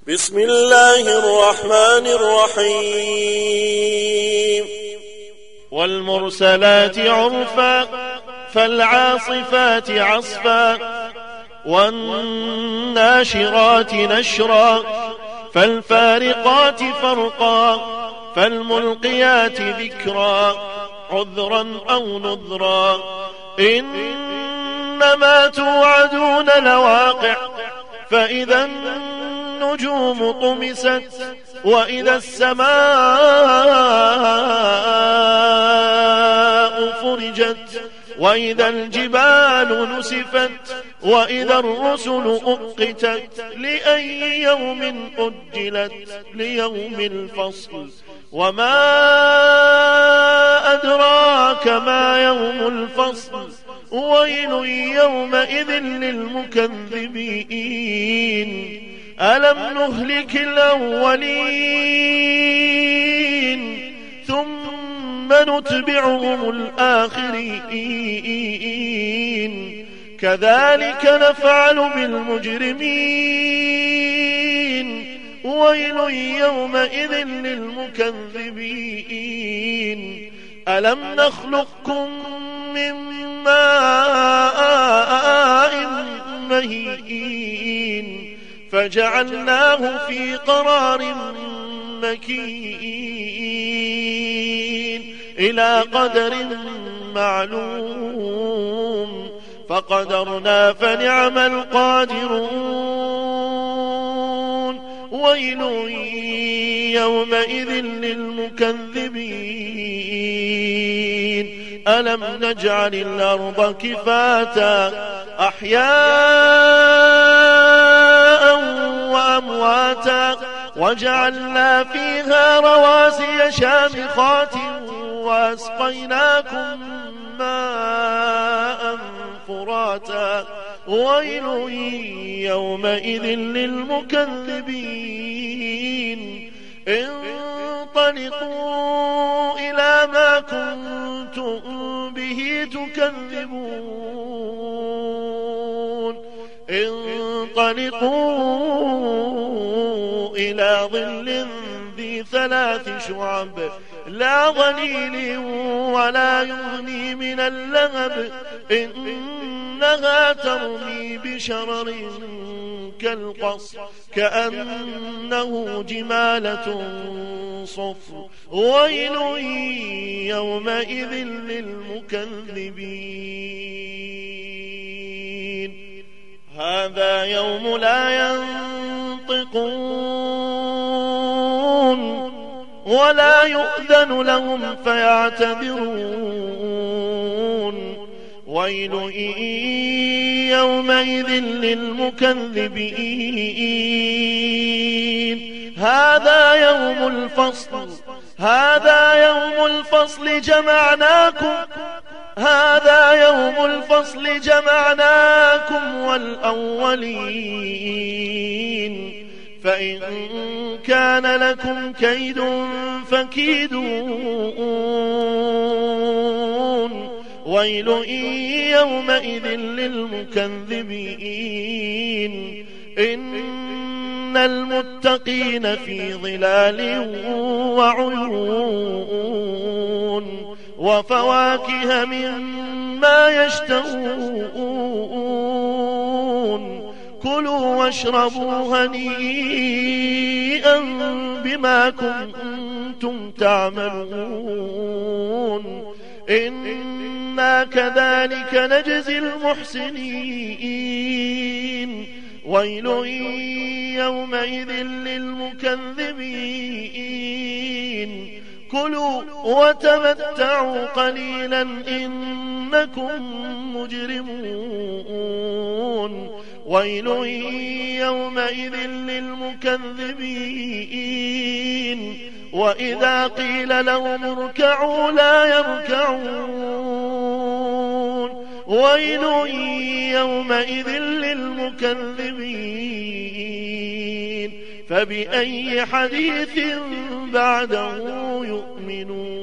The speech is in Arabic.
بسم الله الرحمن الرحيم والمرسلات عرفا فالعاصفات عصفا والناشرات نشرا فالفارقات فرقا فالملقيات ذكرا عذرا أو نذرا إنما توعدون لواقع فإذا النجوم طمست وإذا السماء فرجت وإذا الجبال نسفت وإذا الرسل أقتت لأي يوم أجلت ليوم الفصل وما أدراك ما يوم الفصل ويل يومئذ للمكذبين ألم نهلك الأولين ثم نتبعهم الآخرين كذلك نفعل بالمجرمين ويل يومئذ للمكذبين ألم نخلقكم من ماء مهين فجعلناه في قرار مكين إلى قدر معلوم فقدرنا فنعم القادرون ويل يومئذ للمكذبين ألم نجعل الأرض كفاتا أحياء وأمواتا وجعلنا فيها رواسي شامخات وأسقيناكم ماء فراتا ويل يومئذ للمكذبين انطلقوا إلى ما كنتم به تكذبون انطلقوا إلى ظل ذي 3 شعب لا ظليل ولا يغني من اللهب إنها ترمي بشرر كالقصر كأنه جمالة صفر ويل يومئذ للمكذبين هذا يوم لا ينطقون ولا يؤذن لهم فيعتذرون ويل يومئذ للمكذبين هذا يوم الفصل جمعناكم والأولين فإن كان لكم كيد فكيدون ويل يومئذ للمكذبين إن المتقين في ظلال وعيون وفواكه مما يشتهون كلوا واشربوا هنيئا بما كنتم تعملون إنا كذلك نجزي المحسنين ويل يومئذ للمكذبين كلوا وتمتعوا قليلا إنكم مجرمون ويل يومئذ للمكذبين وإذا قيل لهم اركعوا لا يركعون ويل يومئذ للمكذبين فبأي حديث بعده يؤمنون